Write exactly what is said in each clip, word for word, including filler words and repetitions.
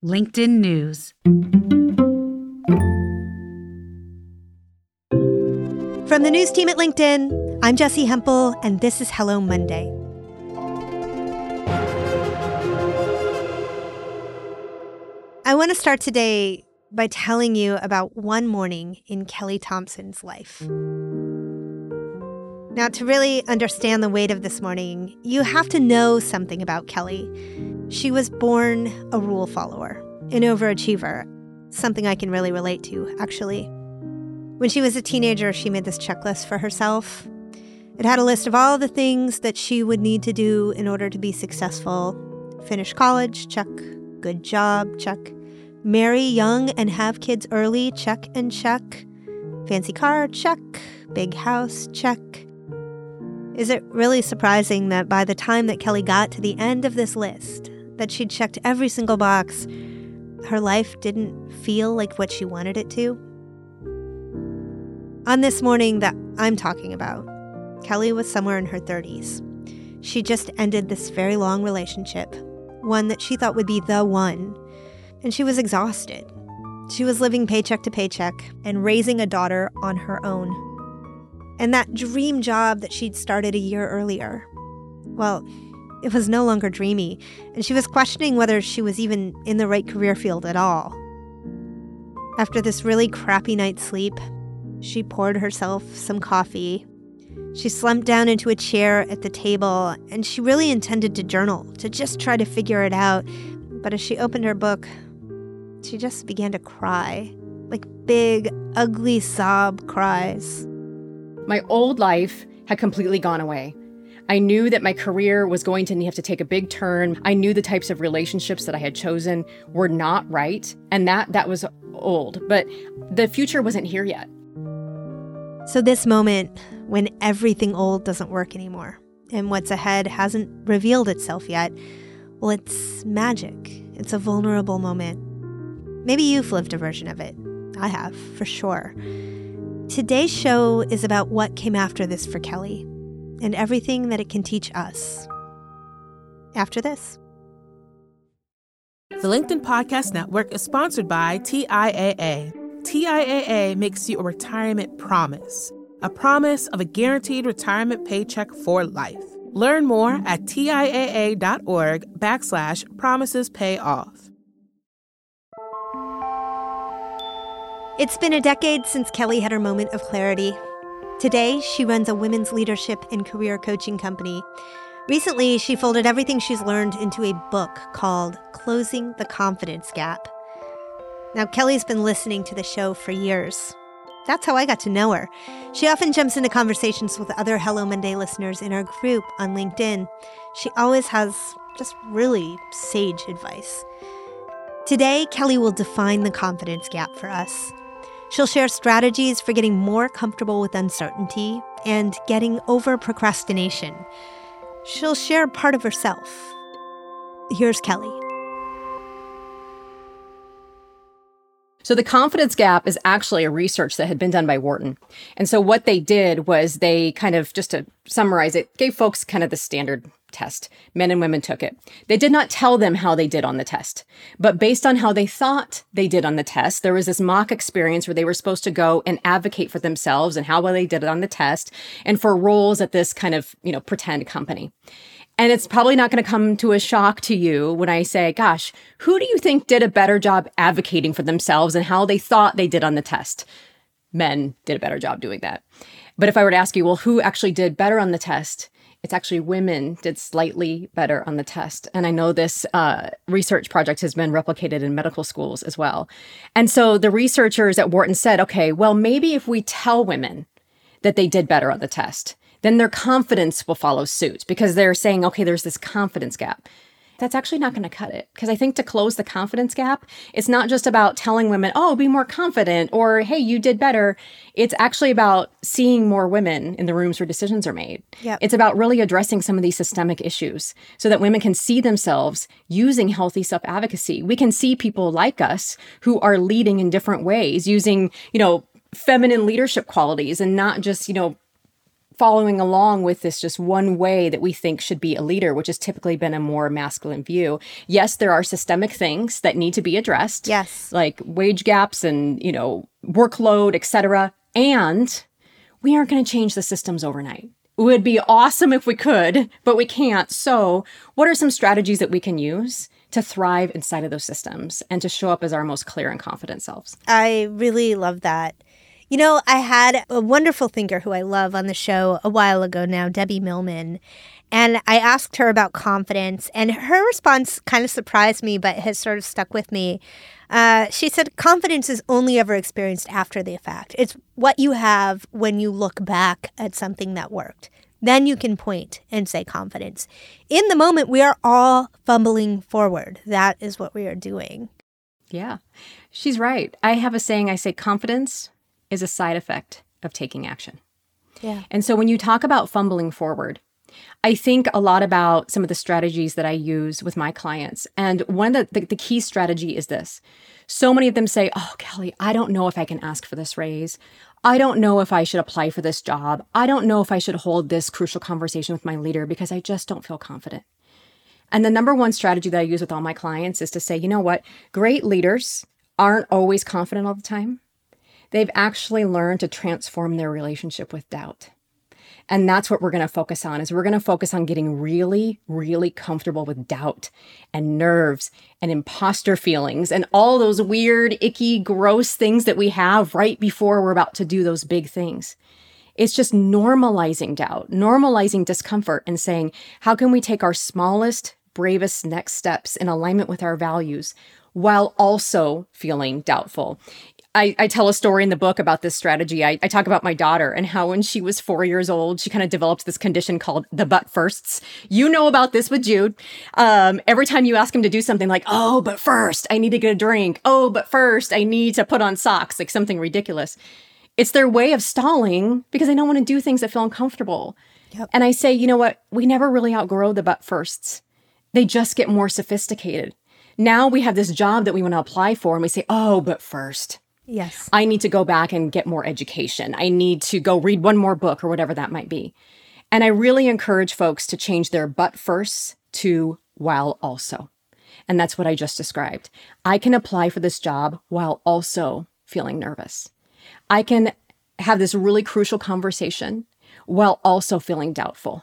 LinkedIn News. From the news team at LinkedIn, I'm Jessi Hempel, and this is Hello Monday. I want to start today by telling you about one morning in Kelly Thompson's life. Now, to really understand the weight of this morning, you have to know something about Kelly. She was born a rule follower, an overachiever, something I can really relate to, actually. When she was a teenager, she made this checklist for herself. It had a list of all the things that she would need to do in order to be successful. Finish college, check. Good job, check. Marry young and have kids early, check and check. Fancy car, check. Big house, check. Is it really surprising that by the time that Kelly got to the end of this list, that she'd checked every single box, her life didn't feel like what she wanted it to? On this morning that I'm talking about, Kelly was somewhere in her thirties. She just ended this very long relationship, one that she thought would be the one, and she was exhausted. She was living paycheck to paycheck and raising a daughter on her own. And that dream job that she'd started a year earlier, well, it was no longer dreamy, and she was questioning whether she was even in the right career field at all. After this really crappy night's sleep, she poured herself some coffee. She slumped down into a chair at the table, and she really intended to journal, to just try to figure it out. But as she opened her book, she just began to cry, like big, ugly sob cries. My old life had completely gone away. I knew that my career was going to have to take a big turn. I knew the types of relationships that I had chosen were not right, and that that was old. But the future wasn't here yet. So this moment when everything old doesn't work anymore and what's ahead hasn't revealed itself yet, well, it's magic. It's a vulnerable moment. Maybe you've lived a version of it. I have, for sure. Today's show is about what came after this for Kelly and everything that it can teach us. After this. The LinkedIn Podcast Network is sponsored by T I A A. T I A A makes you a retirement promise, a promise of a guaranteed retirement paycheck for life. Learn more at TIAA.org backslash promises pay off. It's been a decade since Kelly had her moment of clarity. Today, she runs a women's leadership and career coaching company. Recently, she folded everything she's learned into a book called Closing the Confidence Gap. Now, Kelly's been listening to the show for years. That's how I got to know her. She often jumps into conversations with other Hello Monday listeners in our group on LinkedIn. She always has just really sage advice. Today, Kelly will define the confidence gap for us. She'll share strategies for getting more comfortable with uncertainty and getting over procrastination. She'll share part of herself. Here's Kelly. So the confidence gap is actually a research that had been done by Wharton. And so what they did was they kind of, just to summarize it, gave folks kind of the standard test. Men and women took it. They did not tell them how they did on the test. But based on how they thought they did on the test, there was this mock experience where they were supposed to go and advocate for themselves and how well they did it on the test and for roles at this kind of, you know, pretend company. And it's probably not going to come to a shock to you when I say, gosh, who do you think did a better job advocating for themselves and how they thought they did on the test? Men did a better job doing that. But if I were to ask you, well, who actually did better on the test? It's actually women did slightly better on the test. And I know this uh, research project has been replicated in medical schools as well. And so the researchers at Wharton said, okay, well, maybe if we tell women that they did better on the test, then their confidence will follow suit because they're saying, okay, there's this confidence gap. That's actually not going to cut it. Because I think to close the confidence gap, it's not just about telling women, oh, be more confident, or hey, you did better. It's actually about seeing more women in the rooms where decisions are made. Yep. It's about really addressing some of these systemic issues so that women can see themselves using healthy self-advocacy. We can see people like us who are leading in different ways using, you know, feminine leadership qualities and not just, you know, following along with this just one way that we think should be a leader, which has typically been a more masculine view. Yes, there are systemic things that need to be addressed. Yes. Like wage gaps and, you know, workload, et cetera. And we aren't going to change the systems overnight. It would be awesome if we could, but we can't. So what are some strategies that we can use to thrive inside of those systems and to show up as our most clear and confident selves? I really love that. You know, I had a wonderful thinker who I love on the show a while ago now, Debbie Millman, and I asked her about confidence, and her response kind of surprised me, but has sort of stuck with me. Uh, she said, confidence is only ever experienced after the fact. It's what you have when you look back at something that worked. Then you can point and say confidence. In the moment, we are all fumbling forward. That is what we are doing. Yeah, she's right. I have a saying, I say confidence is a side effect of taking action. Yeah. And so when you talk about fumbling forward, I think a lot about some of the strategies that I use with my clients. And one of the, the, the key strategy is this. So many of them say, oh, Kelly, I don't know if I can ask for this raise. I don't know if I should apply for this job. I don't know if I should hold this crucial conversation with my leader because I just don't feel confident. And the number one strategy that I use with all my clients is to say, you know what? Great leaders aren't always confident all the time. They've actually learned to transform their relationship with doubt. And that's what we're going to focus on, is we're going to focus on getting really, really comfortable with doubt and nerves and imposter feelings and all those weird, icky, gross things that we have right before we're about to do those big things. It's just normalizing doubt, normalizing discomfort and saying, how can we take our smallest, bravest next steps in alignment with our values while also feeling doubtful? I, I tell a story in the book about this strategy. I, I talk about my daughter and how when she was four years old, she kind of developed this condition called the but firsts. You know about this with Jude. Um, every time you ask him to do something like, oh, but first I need to get a drink. Oh, but first I need to put on socks, like something ridiculous. It's their way of stalling because they don't want to do things that feel uncomfortable. Yep. And I say, you know what? We never really outgrow the but firsts. They just get more sophisticated. Now we have this job that we want to apply for and we say, oh, but first. Yes. I need to go back and get more education. I need to go read one more book or whatever that might be. And I really encourage folks to change their but first to while also. And that's what I just described. I can apply for this job while also feeling nervous. I can have this really crucial conversation while also feeling doubtful.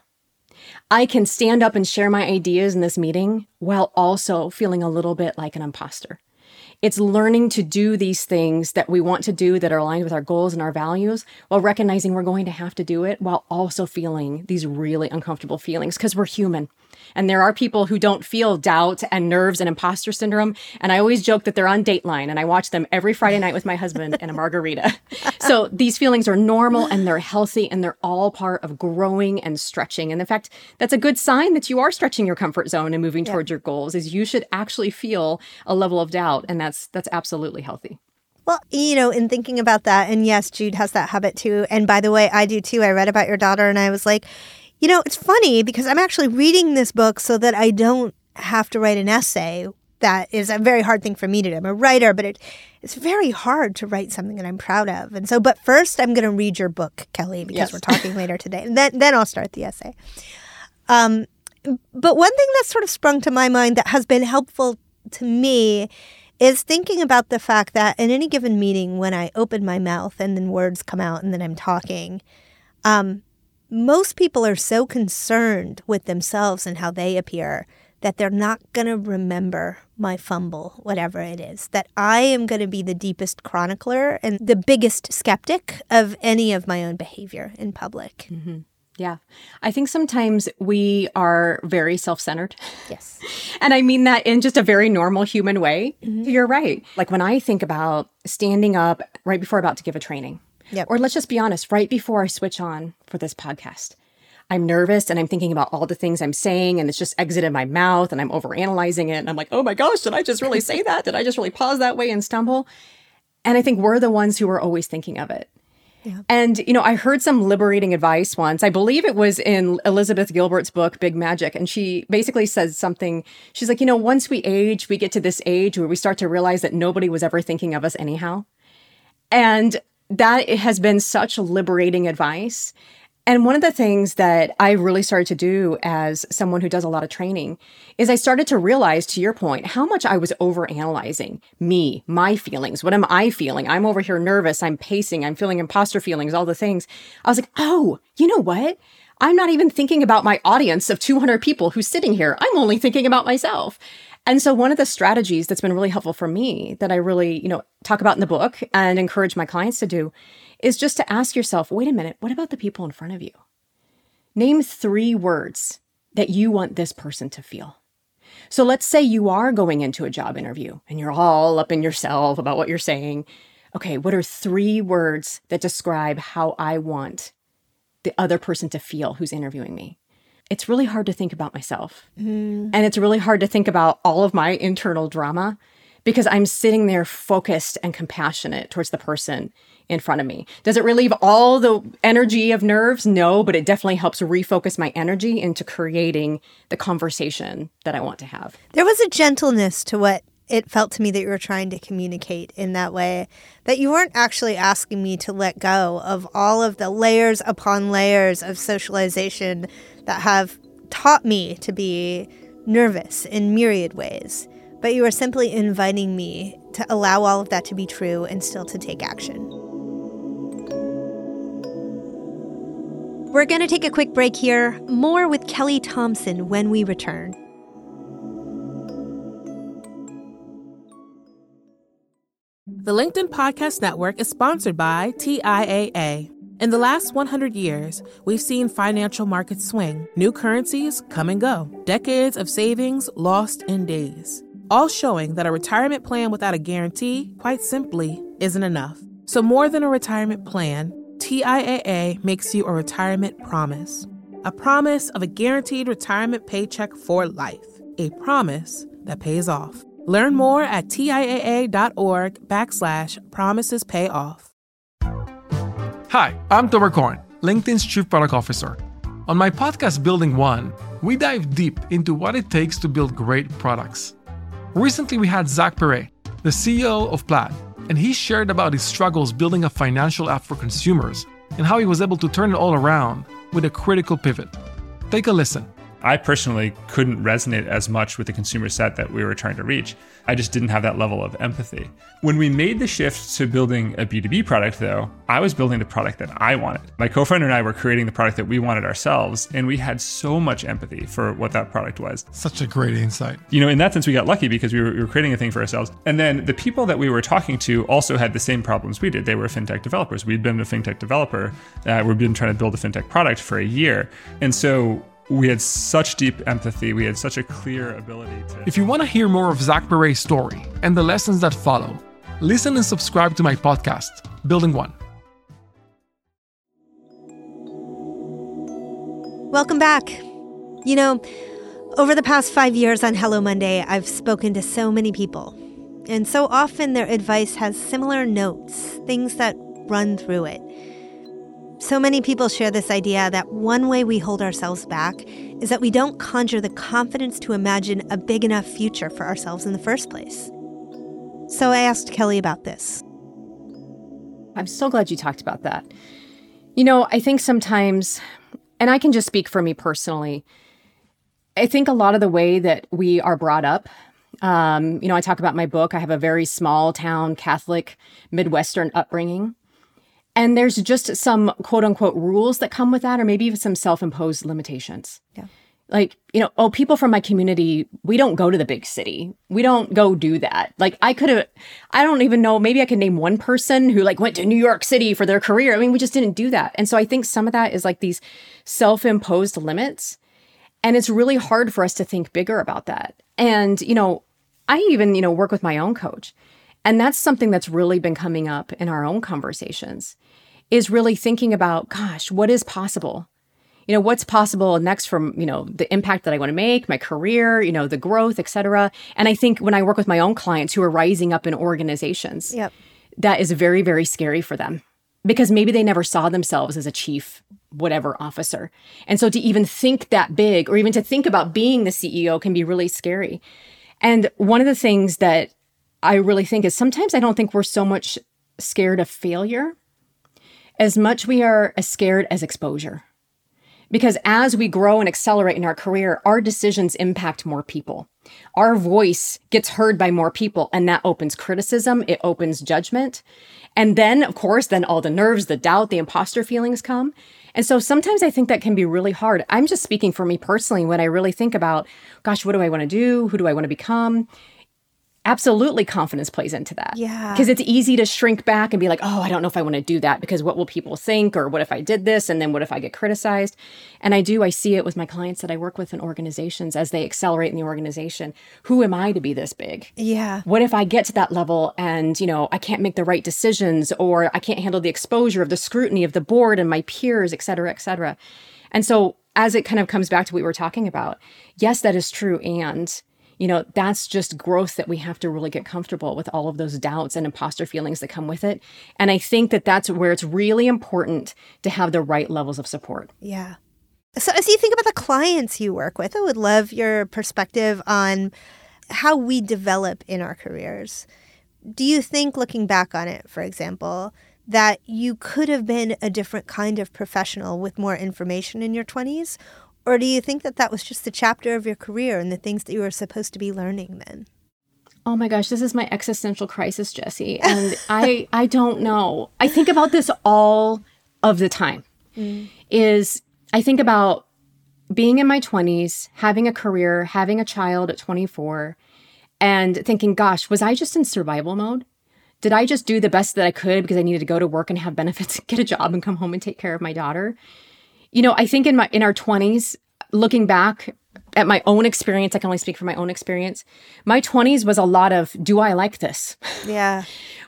I can stand up and share my ideas in this meeting while also feeling a little bit like an imposter. It's learning to do these things that we want to do that are aligned with our goals and our values while recognizing we're going to have to do it while also feeling these really uncomfortable feelings because we're human. And there are people who don't feel doubt and nerves and imposter syndrome. And I always joke that they're on Dateline and I watch them every Friday night with my husband and a margarita. So these feelings are normal and they're healthy and they're all part of growing and stretching. And in fact, that's a good sign that you are stretching your comfort zone and moving yeah. towards your goals, is you should actually feel a level of doubt. And that's that's absolutely healthy. Well, you know, in thinking about that, and yes, Jude has that habit too. And by the way, I do too. I read about your daughter and I was like, you know, it's funny because I'm actually reading this book so that I don't have to write an essay. That is a very hard thing for me to do. I'm a writer, but it, it's very hard to write something that I'm proud of. And so, but first I'm going to read your book, Kelly, because yes. we're talking later today. And then, then I'll start the essay. Um, but one thing that sort of sprung to my mind that has been helpful to me is thinking about the fact that in any given meeting, when I open my mouth and then words come out and then I'm talking, um, most people are so concerned with themselves and how they appear that they're not going to remember my fumble, whatever it is, that I am going to be the deepest chronicler and the biggest skeptic of any of my own behavior in public. Mm-hmm. Yeah. I think sometimes we are very self-centered. Yes. And I mean that in just a very normal human way. Mm-hmm. You're right. Like when I think about standing up right before I'm about to give a training, yep. or let's just be honest, right before I switch on for this podcast, I'm nervous and I'm thinking about all the things I'm saying and it's just exited my mouth and I'm overanalyzing it. And I'm like, oh my gosh, did I just really say that? Did I just really pause that way and stumble? And I think we're the ones who are always thinking of it. Yeah. And, you know, I heard some liberating advice once. I believe it was in Elizabeth Gilbert's book, Big Magic. And she basically says something. She's like, you know, once we age, we get to this age where we start to realize that nobody was ever thinking of us anyhow. And that has been such liberating advice. And one of the things that I really started to do as someone who does a lot of training is I started to realize, to your point, how much I was overanalyzing me, my feelings. What am I feeling? I'm over here nervous. I'm pacing. I'm feeling imposter feelings, all the things. I was like, oh, you know what? I'm not even thinking about my audience of two hundred people who's sitting here. I'm only thinking about myself. And so one of the strategies that's been really helpful for me that I really, you know, talk about in the book and encourage my clients to do is just to ask yourself, wait a minute, what about the people in front of you? Name three words that you want this person to feel. So let's say you are going into a job interview and you're all up in yourself about what you're saying. Okay, what are three words that describe how I want the other person to feel who's interviewing me? It's really hard to think about myself. Mm. And it's really hard to think about all of my internal drama because I'm sitting there focused and compassionate towards the person in front of me. Does it relieve all the energy of nerves? No, but it definitely helps refocus my energy into creating the conversation that I want to have. There was a gentleness to what it felt to me that you were trying to communicate in that way, that you weren't actually asking me to let go of all of the layers upon layers of socialization that have taught me to be nervous in myriad ways. But you were simply inviting me to allow all of that to be true and still to take action. We're going to take a quick break here. More with Kelly Thompson when we return. The LinkedIn Podcast Network is sponsored by T I A A. In the last one hundred years, we've seen financial markets swing, new currencies come and go, decades of savings lost in days, all showing that a retirement plan without a guarantee, quite simply, isn't enough. So more than a retirement plan, T I A A makes you a retirement promise. A promise of a guaranteed retirement paycheck for life. A promise that pays off. Learn more at TIAA.org backslash promises pay off. Hi, I'm Tomer Cohen, LinkedIn's Chief Product Officer. On my podcast, Building One, we dive deep into what it takes to build great products. Recently, we had Zach Perret, the C E O of Plaid, and he shared about his struggles building a financial app for consumers and how he was able to turn it all around with a critical pivot. Take a listen. I personally couldn't resonate as much with the consumer set that we were trying to reach. I just didn't have that level of empathy. When we made the shift to building a B two B product, though, I was building the product that I wanted. My co-founder and I were creating the product that we wanted ourselves, and we had so much empathy for what that product was. Such a great insight. You know, in that sense, we got lucky because we were, we were creating a thing for ourselves. And then the people that we were talking to also had the same problems we did. They were fintech developers. We'd been a fintech developer. Uh, we'd been trying to build a fintech product for a year. And so we had such deep empathy. We had such a clear ability to... If you want to hear more of Zach Perret's story and the lessons that follow, listen and subscribe to my podcast, Building One. Welcome back. You know, over the past five years on Hello Monday, I've spoken to so many people. And so often their advice has similar notes, things that run through it. So many people share this idea that one way we hold ourselves back is that we don't conjure the confidence to imagine a big enough future for ourselves in the first place. So I asked Kelly about this. I'm so glad you talked about that. You know, I think sometimes, and I can just speak for me personally, I think a lot of the way that we are brought up, um, you know, I talk about my book. I have a very small town Catholic Midwestern upbringing. And there's just some quote unquote rules that come with that, or maybe even some self-imposed limitations. Yeah. Like, you know, oh, people from my community, we don't go to the big city. We don't go do that. Like I could have, I don't even know, maybe I could name one person who like went to New York City for their career. I mean, we just didn't do that. And so I think some of that is like these self-imposed limits. And it's really hard for us to think bigger about that. And, you know, I even, you know, work with my own coach. And that's something that's really been coming up in our own conversations, is really thinking about, gosh, what is possible? You know, what's possible next from, you know, the impact that I want to make, my career, you know, the growth, et cetera. And I think when I work with my own clients who are rising up in organizations, yep. that is very, very scary for them because maybe they never saw themselves as a chief whatever officer. And so to even think that big or even to think about being the C E O can be really scary. And one of the things that I really think is sometimes I don't think we're so much scared of failure as much we are as scared as exposure. Because as we grow and accelerate in our career, our decisions impact more people. Our voice gets heard by more people, and that opens criticism, it opens judgment. And then, of course, then all the nerves, the doubt, the imposter feelings come. And so sometimes I think that can be really hard. I'm just speaking for me personally when I really think about, gosh, what do I want to do? Who do I want to become? Absolutely, confidence plays into that. Yeah. Because it's easy to shrink back and be like, oh, I don't know if I want to do that because what will people think? Or what if I did this? And then what if I get criticized? And I do, I see it with my clients that I work with in organizations as they accelerate in the organization. Who am I to be this big? Yeah. What if I get to that level and, you know, I can't make the right decisions, or I can't handle the exposure of the scrutiny of the board and my peers, et cetera, et cetera. And so as it kind of comes back to what we were talking about, yes, that is true. And you know, that's just growth that we have to really get comfortable with all of those doubts and imposter feelings that come with it. And I think that that's where it's really important to have the right levels of support. Yeah. So as you think about the clients you work with, I would love your perspective on how we develop in our careers. Do you think, looking back on it, for example, that you could have been a different kind of professional with more information in your twenties? Or do you think that that was just the chapter of your career and the things that you were supposed to be learning then? Oh my gosh, this is my existential crisis, Jessie. And I I don't know. I think about this all of the time. Mm. Is I think about being in my twenties, having a career, having a child at twenty-four, and thinking, gosh, was I just in survival mode? Did I just do the best that I could because I needed to go to work and have benefits, get a job and come home and take care of my daughter? You know, I think in my in our twenties, looking back at my own experience, I can only speak for my own experience. My twenties was a lot of, do I like this? Yeah.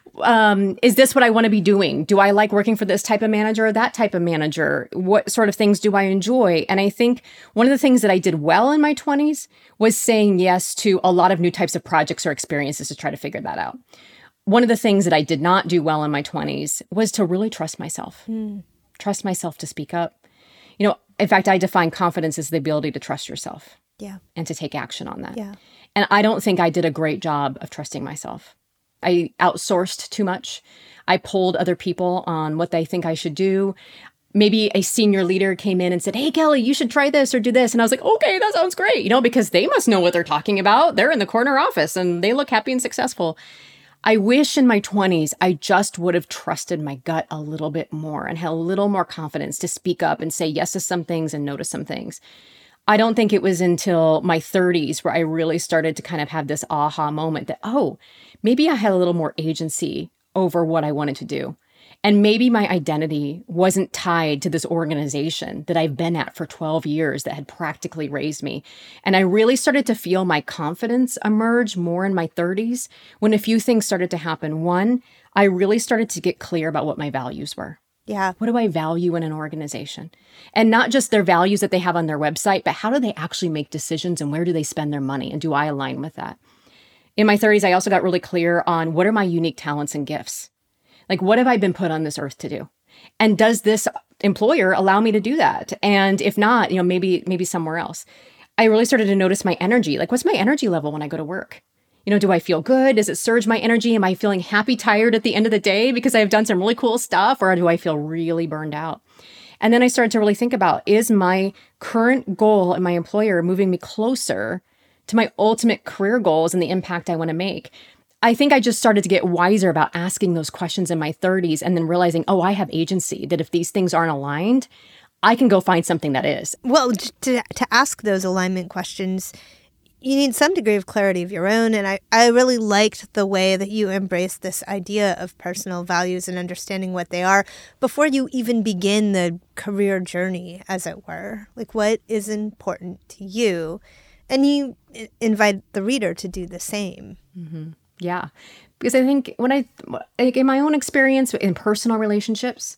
um, is this what I want to be doing? Do I like working for this type of manager or that type of manager? What sort of things do I enjoy? And I think one of the things that I did well in my twenties was saying yes to a lot of new types of projects or experiences to try to figure that out. One of the things that I did not do well in my twenties was to really trust myself, mm. trust myself to speak up. You know, in fact, I define confidence as the ability to trust yourself. Yeah. And to take action on that. Yeah. And I don't think I did a great job of trusting myself. I outsourced too much. I pulled other people on what they think I should do. Maybe a senior leader came in and said, hey, Kelly, you should try this or do this. And I was like, okay, that sounds great. You know, because they must know what they're talking about. They're in the corner office and they look happy and successful. I wish in my twenties, I just would have trusted my gut a little bit more and had a little more confidence to speak up and say yes to some things and no to some things. I don't think it was until my thirties where I really started to kind of have this aha moment that, oh, maybe I had a little more agency over what I wanted to do. And maybe my identity wasn't tied to this organization that I've been at for twelve years that had practically raised me. And I really started to feel my confidence emerge more in my thirties when a few things started to happen. One, I really started to get clear about what my values were. Yeah. What do I value in an organization? And not just their values that they have on their website, but how do they actually make decisions and where do they spend their money? And do I align with that? In my thirties, I also got really clear on what are my unique talents and gifts? Like, what have I been put on this earth to do? And does this employer allow me to do that? And if not, you know, maybe, maybe somewhere else. I really started to notice my energy. Like, what's my energy level when I go to work? You know, do I feel good? Does it surge my energy? Am I feeling happy, tired at the end of the day because I've done some really cool stuff? Or do I feel really burned out? And then I started to really think about, is my current goal and my employer moving me closer to my ultimate career goals and the impact I want to make? I think I just started to get wiser about asking those questions in my thirties and then realizing, oh, I have agency, that if these things aren't aligned, I can go find something that is. Well, to to ask those alignment questions, you need some degree of clarity of your own. And I, I really liked the way that you embraced this idea of personal values and understanding what they are before you even begin the career journey, as it were. Like, what is important to you? And you invite the reader to do the same. Mm-hmm. Yeah, because I think when I, like in my own experience in personal relationships,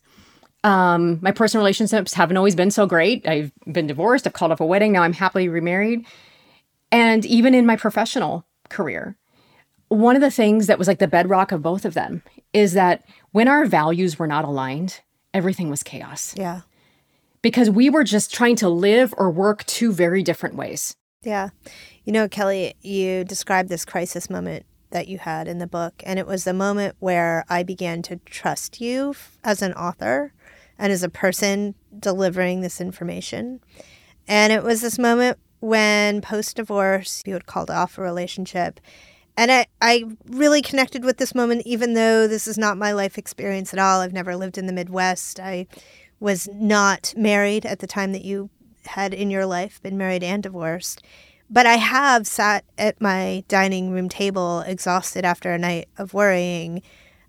um, my personal relationships haven't always been so great. I've been divorced. I've called off a wedding. Now I'm happily remarried. And even in my professional career, one of the things that was like the bedrock of both of them is that when our values were not aligned, everything was chaos. Yeah. Because we were just trying to live or work two very different ways. Yeah. You know, Kelly, you described this crisis moment that you had in the book, and it was the moment where I began to trust you as an author and as a person delivering this information. And it was this moment when post-divorce, you had called off a relationship. And I, I really connected with this moment, even though this is not my life experience at all. I've never lived in the Midwest. I was not married at the time that you had in your life been married and divorced. But I have sat at my dining room table exhausted after a night of worrying,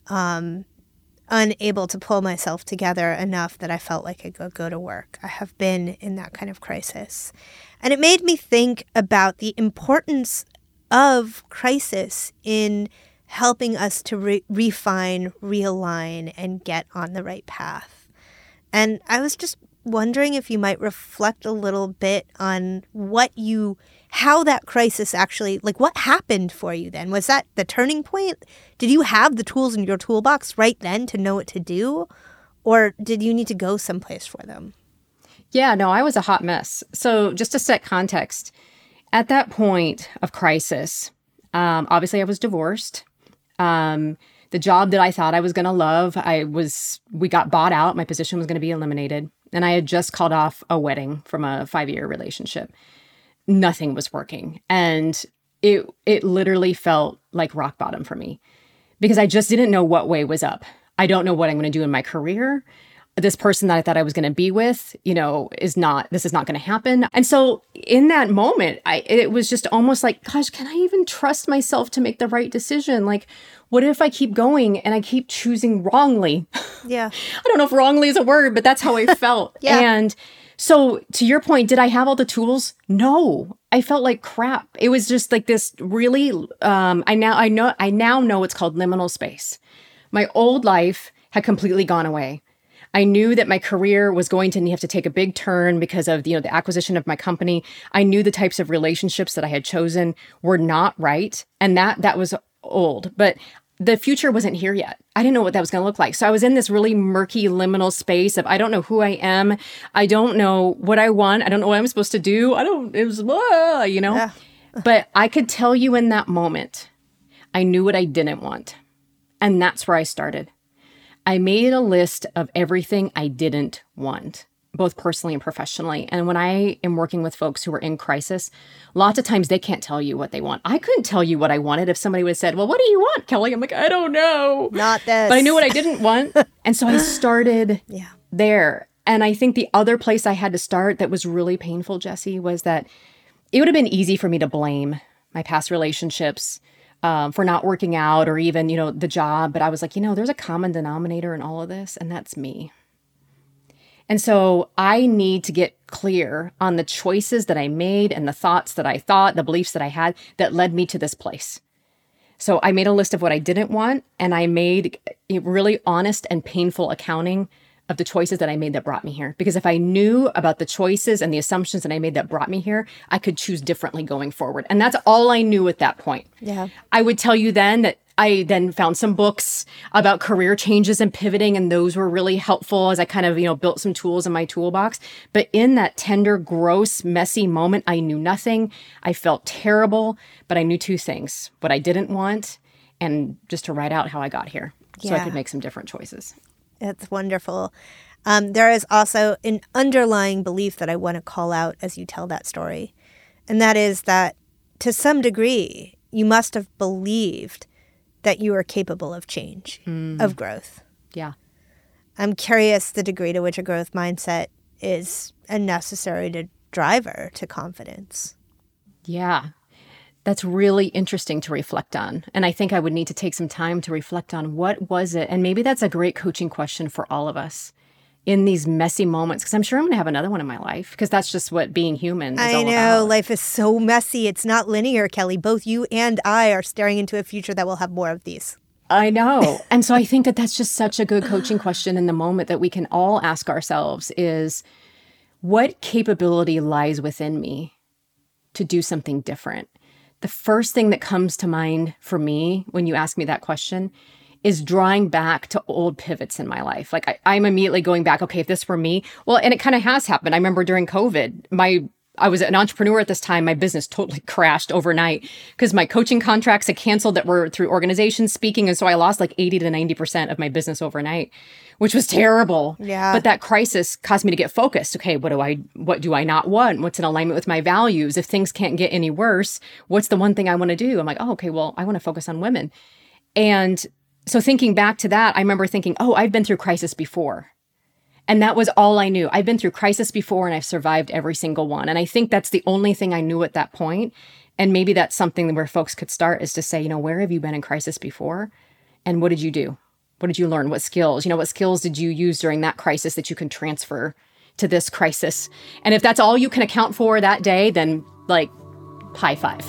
um, unable to pull myself together enough that I felt like I could go to work. I have been in that kind of crisis. And it made me think about the importance of crisis in helping us to re- refine, realign, and get on the right path. And I was just wondering if you might reflect a little bit on what you, how that crisis actually, like what happened for you then? Was that the turning point? Did you have the tools in your toolbox right then to know what to do? Or did you need to go someplace for them? Yeah, no, I was a hot mess. So just to set context, at that point of crisis, um, obviously I was divorced. Um, the job that I thought I was going to love, I was, we got bought out. My position was going to be eliminated. And I had just called off a wedding from a five-year relationship. Nothing was working. And it it literally felt like rock bottom for me because I just didn't know what way was up. I don't know what I'm going to do in my career. This person that I thought I was going to be with, you know, is not, this is not going to happen. And so in that moment, I, it was just almost like, gosh, can I even trust myself to make the right decision? Like, what if I keep going and I keep choosing wrongly? Yeah. I don't know if wrongly is a word, but that's how I felt. Yeah. And so to your point, did I have all the tools? No, I felt like crap. It was just like this really, um, I now, I know, I now know it's called liminal space. My old life had completely gone away. I knew that my career was going to have to take a big turn because of, you know, the acquisition of my company. I knew the types of relationships that I had chosen were not right. And that that was old. But the future wasn't here yet. I didn't know what that was going to look like. So I was in this really murky liminal space of, I don't know who I am. I don't know what I want. I don't know what I'm supposed to do. I don't, it was, blah, you know. Yeah. But I could tell you in that moment, I knew what I didn't want. And that's where I started. I made a list of everything I didn't want, both personally and professionally. And when I am working with folks who are in crisis, lots of times they can't tell you what they want. I couldn't tell you what I wanted if somebody would have said, well, what do you want, Kelly? I'm like, I don't know. Not this. But I knew what I didn't want. And so I started yeah. there. And I think the other place I had to start that was really painful, Jessie, was that it would have been easy for me to blame my past relationships, Um, for not working out or even, you know, the job. But I was like, you know, there's a common denominator in all of this, and that's me. And so I need to get clear on the choices that I made and the thoughts that I thought, the beliefs that I had that led me to this place. So I made a list of what I didn't want, and I made a really honest and painful accounting of the choices that I made that brought me here. Because if I knew about the choices and the assumptions that I made that brought me here, I could choose differently going forward. And that's all I knew at that point. Yeah. I would tell you then that I then found some books about career changes and pivoting, and those were really helpful as I kind of, you know, built some tools in my toolbox. But in that tender, gross, messy moment, I knew nothing. I felt terrible, but I knew two things: what I didn't want, and just to write out how I got here so yeah. I could make some different choices. It's wonderful. Um, there is also an underlying belief that I want to call out as you tell that story. And that is that to some degree, you must have believed that you are capable of change, mm. of growth. Yeah. I'm curious the degree to which a growth mindset is a necessary to driver to confidence. Yeah. That's really interesting to reflect on. And I think I would need to take some time to reflect on what was it. And maybe that's a great coaching question for all of us in these messy moments, because I'm sure I'm going to have another one in my life, because that's just what being human is I all know. about. Life is so messy. It's not linear, Kelly. Both you and I are staring into a future that will have more of these. I know. And so I think that that's just such a good coaching question in the moment that we can all ask ourselves is, what capability lies within me to do something different? The first thing that comes to mind for me when you ask me that question is drawing back to old pivots in my life. Like I, I'm immediately going back, okay, if this were me, well, and it kind of has happened. I remember during COVID, my I was an entrepreneur at this time. My business totally crashed overnight because my coaching contracts had canceled that were through organizations speaking. And so I lost like eighty to ninety percent of my business overnight, which was terrible. Yeah. But that crisis caused me to get focused. Okay, what do I, what do I not want? What's in alignment with my values? If things can't get any worse, what's the one thing I want to do? I'm like, oh, okay, well, I want to focus on women. And so thinking back to that, I remember thinking, oh, I've been through crisis before. And that was all I knew. I've been through crisis before and I've survived every single one. And I think that's the only thing I knew at that point. And maybe that's something where folks could start is to say, you know, where have you been in crisis before? And what did you do? What did you learn? What skills? You know, what skills did you use during that crisis that you can transfer to this crisis? And if that's all you can account for that day, then like high five.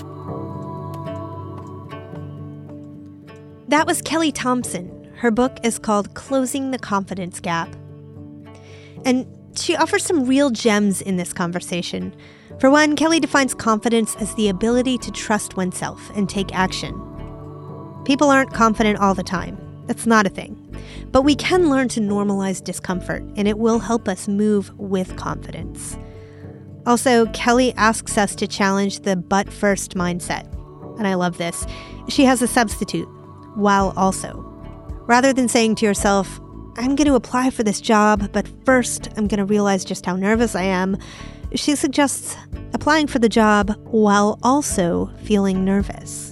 That was Kelly Thompson. Her book is called Closing the Confidence Gap. And she offers some real gems in this conversation. For one, Kelly defines confidence as the ability to trust oneself and take action. People aren't confident all the time. That's not a thing. But we can learn to normalize discomfort, and it will help us move with confidence. Also, Kelly asks us to challenge the but first mindset. And I love this. She has a substitute, while also. Rather than saying to yourself, I'm going to apply for this job, but first I'm going to realize just how nervous I am, she suggests applying for the job while also feeling nervous.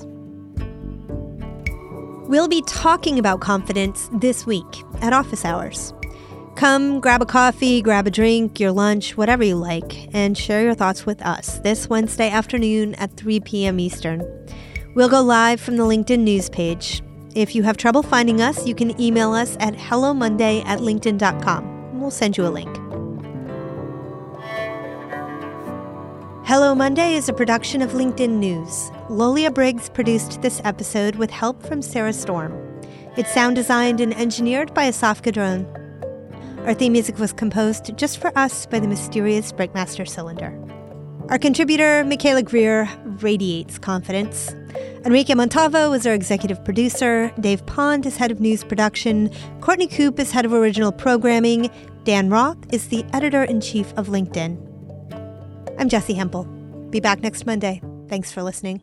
We'll be talking about confidence this week at office hours. Come grab a coffee, grab a drink, your lunch, whatever you like, and share your thoughts with us this Wednesday afternoon at three p.m. Eastern. We'll go live from the LinkedIn news page. If you have trouble finding us, you can email us at hello monday at linkedin dot com, and we'll send you a link. Hello Monday is a production of LinkedIn News. Lolia Briggs produced this episode with help from Sarah Storm. It's sound designed and engineered by Asaf Gadron. Our theme music was composed just for us by the mysterious Breakmaster Cylinder. Our contributor, Michaela Greer, radiates confidence. Enrique Montalvo is our executive producer. Dave Pond is head of news production. Courtney Coop is head of original programming. Dan Roth is the editor-in-chief of LinkedIn. I'm Jessie Hempel. Be back next Monday. Thanks for listening.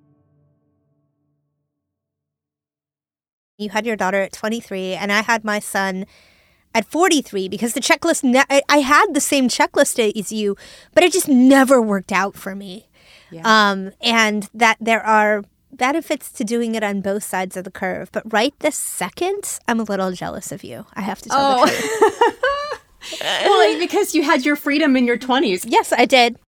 You had your daughter at twenty-three, and I had my son at forty-three because the checklist, ne- I had the same checklist as you, but it just never worked out for me. Yeah. Um, and that there are benefits to doing it on both sides of the curve. But right this second, I'm a little jealous of you. I have to tell oh. the truth. Well, because you had your freedom in your twenties. Yes, I did.